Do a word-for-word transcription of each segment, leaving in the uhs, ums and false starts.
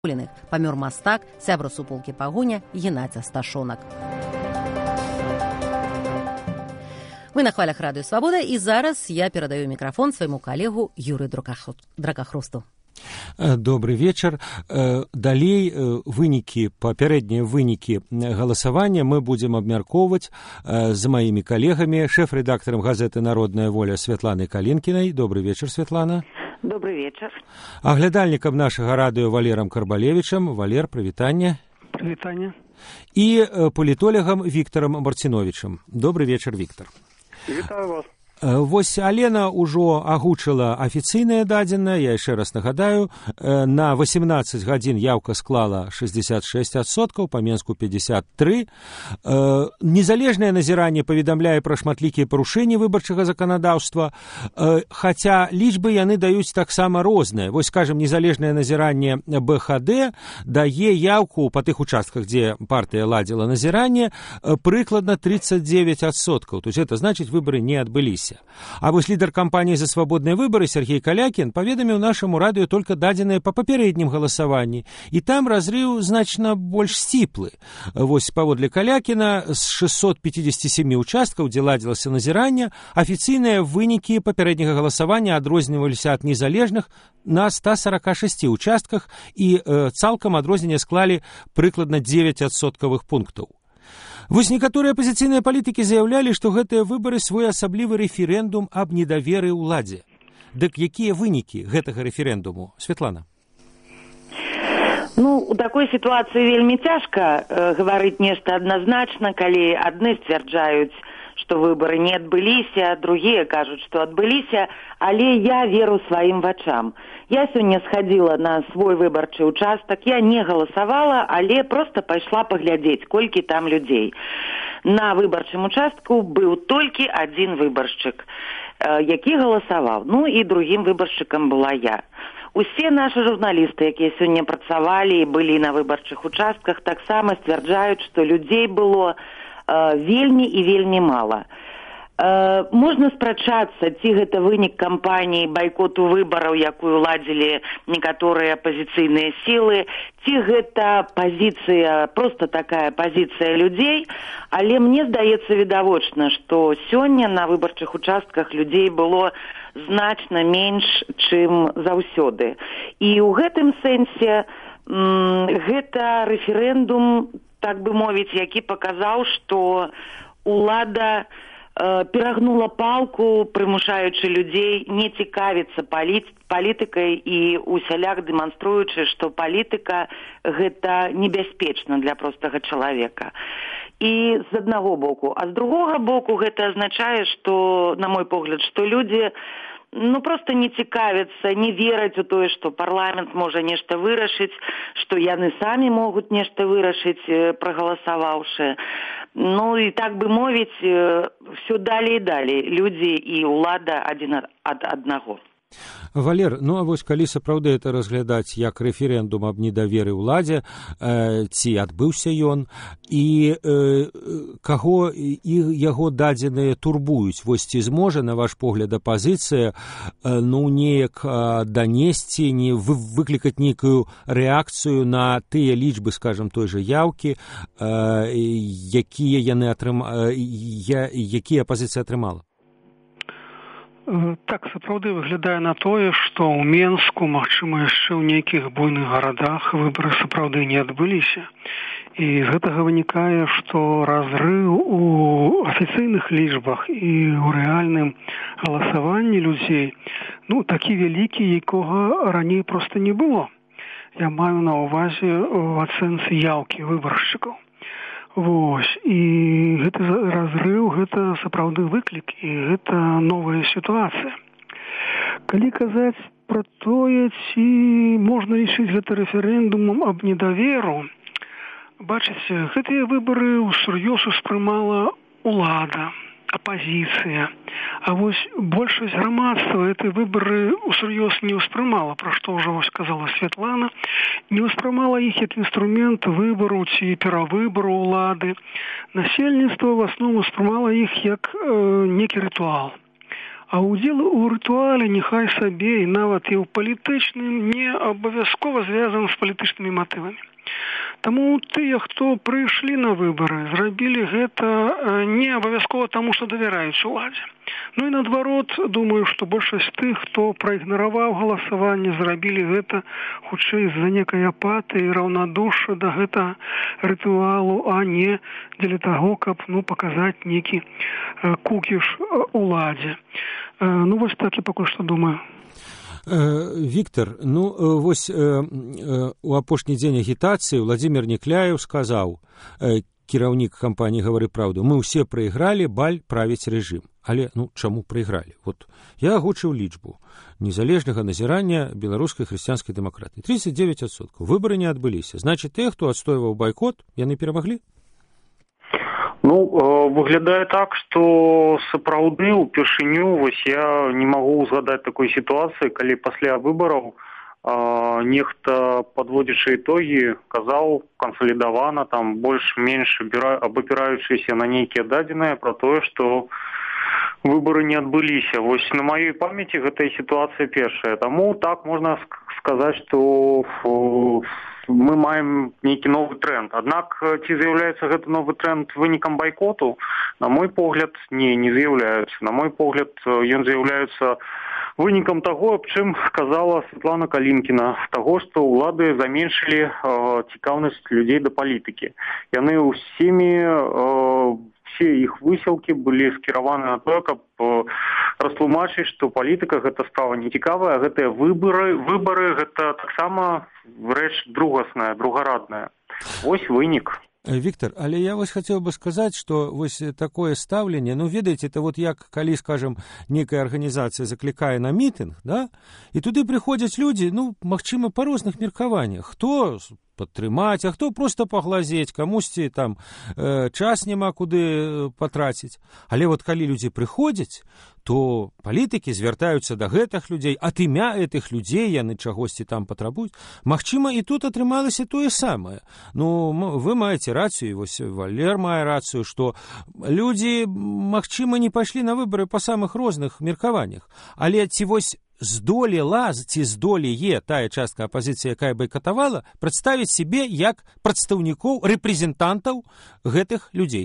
Памёр мастак, сябра суполкі Пагоня Геннадзь Сташонак. Вы на хвалях Радыё Свабода, і зараз я перадаю мікрафон свайму калегу Юры Дракахрусту. Добрый вечар. Далей вынікі, папярэднія вынікі галасавання мы будзем абмяркоўваць з маімі калегамі, шэф-рэдактарам газеты «Народная воля» Святланай Калінкінай. Добрый вечар, Святлана. Добрый вечар. Аглядальнікам нашага радыё Валерам Карбалевічам. Валер, прывітанне. Прывітанне. І палітолегам Віктарам Марціновічам. Добрый вечар, Віктар. Вітаю вас. Вось Алена ўжо агучыла афіцыйнае дадзенае, я яшчэ раз нагадаю, на восемнадцаць гадзін яўка склала шэсцьдзесят шэсць адсоткаў, па Менску пятьдесят три. Незалежнае назіранне паведамляе пра шматлікія парушэнні выбарчага заканадаўства, хаця лічбы яны даюць таксама розныя. Вось, скажем, незалежнае назіранне бэ ха дэ дае яўку па тых участках, дзе партыя ладзіла назіранне, прыкладна тридцать девять адсоткаў. То есть это значит, выборы не адбыліся. А вось лідар кампаніі «За свабодныя выбары» Сергей Калякін паведаміў нашаму радыё толькі дадзеныя па папярэднім галасаванні, і там разрыў значна больш сціплы. Вось паводле Калякіна з шестьсот пятьдесят семь участкаў, дзе ладзілася назіранне, афіцыйныя вынікі папярэдняга галасавання адрозніваліся ад незалежных на ста сорока шести участках, і э, цалкам адрозненне склалі прыкладна девять адсоткавых пунктаў. Вось некаторыя апазіцыйныя палітыкі заявлялі, што гэтыя выбары своеасаблівы рэферэндум аб недаверы ўладзе. Дык якія вынікі гэтага рэферэндуму? Святлана. Ну, у такой сітуацыі вельмі цяжка э, гаварыць нешта адназначна, калі адны сцвярджаюць, што выбары не адбыліся, другія кажуць, што адбыліся, але я веру сваім вачам. Я сёння схадзіла на свой выбарчы участак, я не галасавала, але проста пайшла паглядзець, колькі там людзей. На выбарчым участку быў толькі адзін выбаршчык, які галасаваў. Ну і другім выбаршчыкам была я. Усе нашы журналісты, якія сёння працавалі і былі на выбарчых участках, таксама сцвярджаюць, што людзей было вельмі і вельмі мала. Можна спрачацца, ці гэта вынік кампаніі байкоту выбараў, якую ладзілі некаторыя апазіцыйныя сілы, ці гэта пазіцыя, проста такая пазіцыя людзей, але мне здаецца відавочна, што сёння на выбарчых участках людзей было значна менш, чым заўсёды. І ў гэтым сэнсе м, гэта рэферэндум, так бы мовіць, які паказаў, што ўлада перагнула палку, прымушаючы людзей не цікавіцца палітыкай і усяляк дэманструючы, што палітыка гэта небяспечна для простага чалавека. І з аднаго боку. А з другога боку гэта азначае, што, на мой погляд, што людзі ну, проста не цікавяцца, не вераць у тое, што парламент можа нешта вырашыць, што яны самі могуць нешта вырашыць, прагаласаваўшы. Ну, і так бы мовіць, все далей і далей. Людзі і ўлада адзін ад аднаго. Валер, ну а вось калі сапраўды это разглядаць як рэферэндум аб недаверы ўладзе, э, ці адбыўся ён, і э, каго і яго дадзеныя турбуюць, вось ці зможа, на ваш погляд, апазіцыя, э, ну, неяк э, данесці, не вы, выклікаць нейкую рэакцыю на тыя лічбы, скажам, той жа яўкі, э, якія яны атрыма... я, якія апазіцыя атрымала? Так, сапраўды выглядае на тое, што ў Менску, магчыма, яшчэ ў нейкіх буйных гарадах выбары сапраўды не адбыліся. І з гэтага вынікае, што разрыў у афіцыйных лічбах і ў рэальным галасаванні людзей, ну, такі вялікі, якога раней проста не было. Я маю на ўвазе ў ацэнцы яўкі выбаршчыкаў. Вось, і гэты разрыў, гэта сапраўды выклік, і гэта новая сітуацыя. Калі казаць пра тое, ці можна лічыць гэта рэферэндумам аб недаверу, бачыце, гэтыя выбары ўсур'ёз успрымала ўлада, апозіцыя. А вось большасць грамадства гэты выбары усур'ёз не ўспрымала, пра што ўжо вось сказала Святлана, не ўспрымала іх як інструмент выбару ці перавыбару ўлады. Насельніцтва в асноўным успрымала іх як э, некі рытуал. А ўдзел у рытуале няхай сабе і нават і ў палітычным не абавязкова звязаны з палітычнымі матывамі. Таму тыя, хто прыйшлі на выбары, зрабілі гэта не абавязкова таму, што давяраюць уладзе. Ну і наадварот, думаю, што большасць тых, хто праігнараваў галасаванне, зрабілі гэта хутчэй з-за некай апатыі, раўнадушша да гэтага рытуалу, а не дзеля таго, каб ну, паказаць нейкі кукіш уладзе. Ну вось так я пакуль што думаю. Віктор, ну вось у апошні дзень агітацыі Владзімір Некляеў сказаў, кіраўнік кампаніі «Гавары праўду», мы ўсе прайгралі, баль правіць рэжым. Але ну чаму прайгралі? Вот я агучыў лічбу незалежнага назірання беларускай хрысціянскай дэмакратыі. тридцать девять адсоткаў. Выбары не адбыліся. Значыць, тыя, хто адстойваў байкот, яны перамаглі? Ну, выглядае так, што сапраўды ўпершыню вось я не магу ўзгадаць такой сітуацыі, калі пасля выбараў а, нехта, падводзячы ітогі, казаў кансалідавана, там больш-менш абапіраючыся на нейкія дадзеныя пра тое, што выбары не адбыліся. Вось на маёй памяці гэтая сітуацыя першая. Таму так можна сказаць, што мы маем нейкі новы тренд. Аднак, ці з'яўляецца гэты новы тренд вынікам байкоту? На мой погляд, не, не з'яўляецца. На мой погляд, ён з'яўляецца вынікам таго, аб чым сказала Святлана Калінкіна, таго, што ўлады заменшылі э, цікаўнасць людзей да палітыкі. Яны ўсімі э, все іх высілкі былі скіраваны на тое, каб э, растлумачыць, што палітыка гэта справа не цікавая, а гэтыя выбары, выбары гэта таксама рэч другасная, другарадная. Вось вынік. Віктор, але я вось хацеў бы сказаць, што вось такое стаўленне, ну ведаеце, это вот як калі, скажем, некая арганізацыя заклікае на мітынг, да? І туды прыходзяць людзі, ну, магчыма, па розных меркаваннях. Хто падтрымаць, а хто проста паглазець, камусьці там э, час няма куды патраціць. Але вот калі людзі прыходзяць, то палітыкі звяртаюцца да гэтых людзей, ад імя гэтых людзей яны чагосьці там патрабуюць. Магчыма, і тут атрымалася тое самае. Ну, вы маеце рацыю, вось Валер мае рацыю, што людзі, магчыма, не пайшлі на выбары па самых розных меркаваннях. Але ці вось здолела, ці здолее тая частка апазіцыі, якая байкатавала, прадставіць сябе як прадстаўнікоў, рэпрэзентантаў гэтых людзей?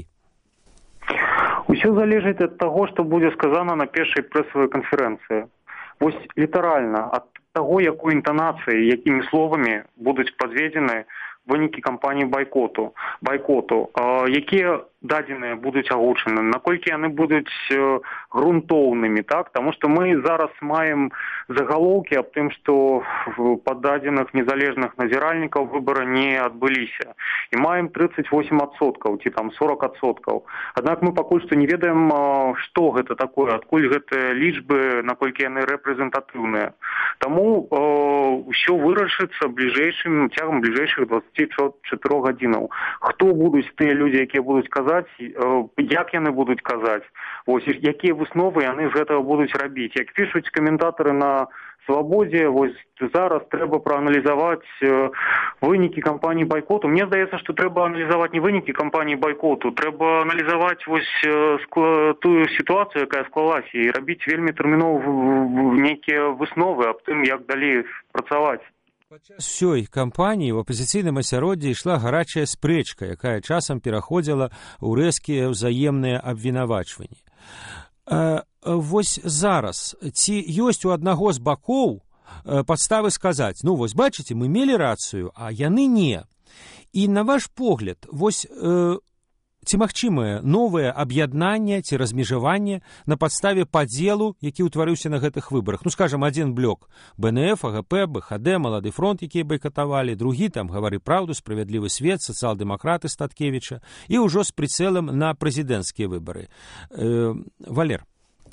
Усё залежыць ад таго, што будзе сказана на першай прэсавай канферэнцыі. Вось літаральна ад таго, якой інтанацыі, якімі словамі будуць падведзены вынікі кампаніі байкоту, байкоту, э, якія дадзеныя будуць агучаны, наколькі яны будуць э, грунтоўнымі, так? Таму што мы зараз маем загалоўкі аб тым, што па дадзеных незалежных назіральнікаў выбары не адбыліся. І маем тридцать восемь адсоткаў, ці там сорок адсоткаў. Аднак мы пакуль што не ведаем, э, што гэта такое, адкуль гэтыя лічбы, наколькі яны рэпрэзентатыўныя. Таму э, ўсё вырашыцца бліжэйшым, цягам бліжэйшых двадцати чатырох гадзінаў. Хто будуць тыя людзі, якія будуць казаць, як яны будуць казаць, вось, якія высновы яны з гэтага будуць рабіць. Як пішуць каментатары на Свабодзе, вось зараз трэба прааналізаваць э, вынікі кампаніі байкоту. Мне здаецца, што трэба аналізаваць не вынікі кампаніі байкоту, трэба аналізаваць вось э, скла, тую сітуацыю, якая склалася, і рабіць вельмі тэрмінова нейкія высновы аб тым, як далей працаваць. Падчас усёй кампаніі ў апазіцыйным асяроддзі ішла гарачая спрэчка, якая часам пераходзіла ў рэзкія ўзаемныя абвінавачванні. Э, вось зараз, ці ёсць у аднаго з бакоў э, падставы сказаць, ну вось бачыце, мы мелі рацыю, а яны не. І на ваш погляд, вось э, ці магчымае новае аб'яднанне ці размежаванне на падставе падзелу, які ўтварыўся на гэтых выбарах? Ну, скажам, адзін блок бэ эн эф, а гэ пэ, бэ ха дэ, Малады фронт, якія байкатавалі, другі, там, Гавары праўду, Справядлівы свет, сацыял-дэмакраты Статкевіча, і ўжо з прыцэлам на прэзідэнцкія выбары. Э, Валер.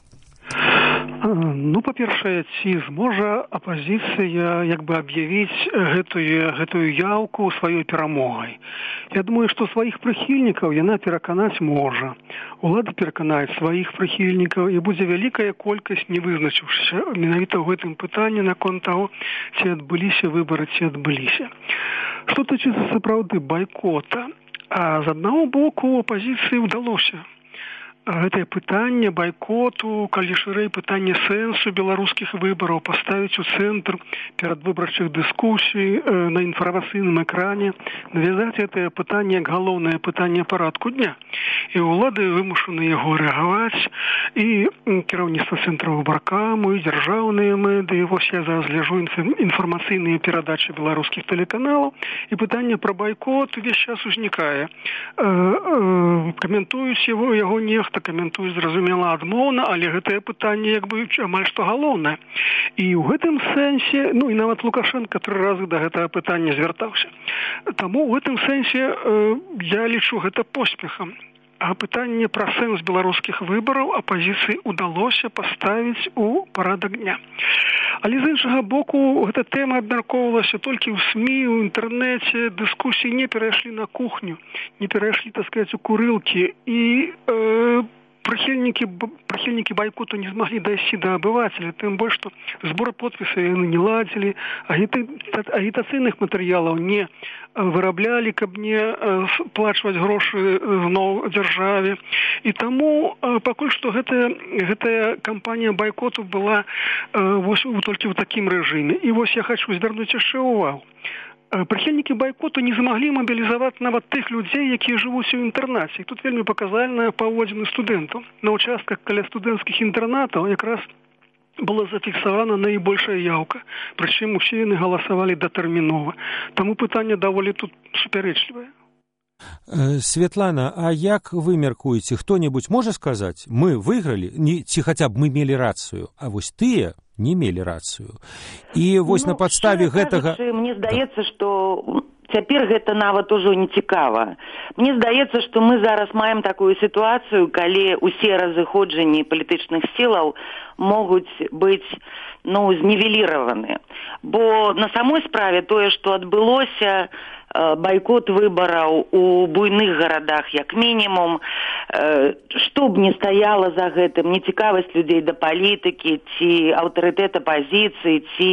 Ну, па-першае, ці зможа апазіцыя як бы аб'явіць гэтую, гэтую яўку сваёй перамогай? Я думаю, што сваіх прыхільнікаў яна пераканаць можа. Улада пераканае сваіх прыхільнікаў, і будзе вялікая колькасць не вызначыўшыся менавіта ў гэтым пытанні наконт таго, ці адбыліся выбары, ці адбыліся. Што тычыцца сапраўды байкота? А з аднаго боку апазіцыі ўдалося гэтае пытанне байкоту, калі шырэй пытанне сэнсу беларускіх выбараў паставіць у цэнтр перадвыбарчых дыскусій на інфармацыйным экране, навязаць гэтае пытанне як галоўнае пытанне парадку дня. І ўлады вымушаны яго рэагаваць, і кіраўніцтва цэнтра выбаркаму, і дзяржаўныя медыі. Вось я зараз гляджу інфармацыйныя перадачы беларускіх тэлеканалаў, і пытанне пра байкот увесь час узнікае. Каментуюць яго, яго нехта каментуюць, зразумела, адмоўна, але гэтае пытанне як бы амаль што галоўнае. І ў гэтым сэнсе, ну і нават Лукашенко тры разы да гэтага пытання звяртаўся. Таму ў гэтым сэнсе э, я лічу гэта поспехам. А пытанне пра сэнс беларускіх выбараў апазіцыі ўдалося паставіць у парадак дня. Але з іншага боку, гэта тэма абмяркоўвалася толькі ў СМІ, у інтэрнэце, дыскусіі не перайшлі на кухню, не перайшлі, так сказаць, у курылкі, і э, прыхільнікі, прыхільнікі байкоту не змаглі дайсці да абывацеля, тым больш, што збор подпісаў яны не ладзілі, агітацыйных матэрыялаў не выраблялі, каб не сплачваць грошы зноў дзяржаве. І таму пакуль што гэтая, гэтая кампанія байкоту была вось, толькі ў такім рэжыме. І вось я хочу звярнуць яшчэ ўвагу. Прыхільнікі байкоту не змаглі мабілізаваць нават тых людзей, якія жывуць у інтэрнаце. І тут вельмі паказальная паводзіны студэнтаў. На участках каля студэнцкіх інтэрнатаў якраз была зафіксавана найбольшая яўка. Прычым усе яны галасавалі датэрмінова. Таму пытанне даволі тут супярэчлівае. Светлана, а як вы мяркуеце, хто-небудзь можа сказаць, мы выйгралі, ці хаця б мы мелі рацыю, а вось тыя не мелі рацыю. І вось ну, на падставе гэтага... Кажучы, мне здаецца, што цяпер гэта нават ужо не цікава. Мне здаецца, што мы зараз маем такую сітуацыю, калі усе разыходжанні палітычных сілаў могуць быць ну, знівеліраваны. Бо на самой справе тое, што адбылося, байкот выбараў у буйных гарадах, як мінімум, што б не стаяла за гэтым, нецікавасць людзей да палітыкі, ці аўтарытэт апазіцыі, ці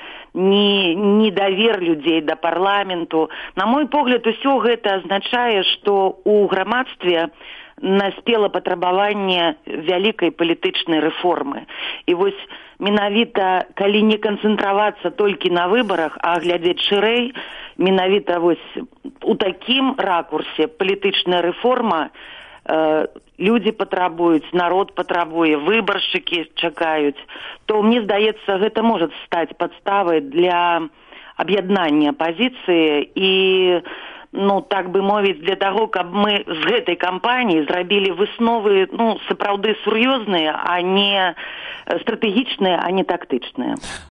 недавер людзей да парламенту. На мой погляд, усё гэта азначае, што ў грамадстве наспела патрабаванне вялікай палітычнай рэформы. І вось менавіта, калі не канцэнтравацца толькі на выбарах, а глядзець шырэй, менавіта вось у такім ракурсе палітычная рэформа э, людзі патрабуюць, народ патрабуе, выбаршчыкі чакаюць, то мне здаецца, гэта можа стаць падставай для аб'яднання апазіцыі і ну, так бы мовіць, для таго, каб мы з гэтай кампаніі зрабілі высновы, ну, сапраўды сур'ёзныя, а не стратэгічныя, а не тактычныя.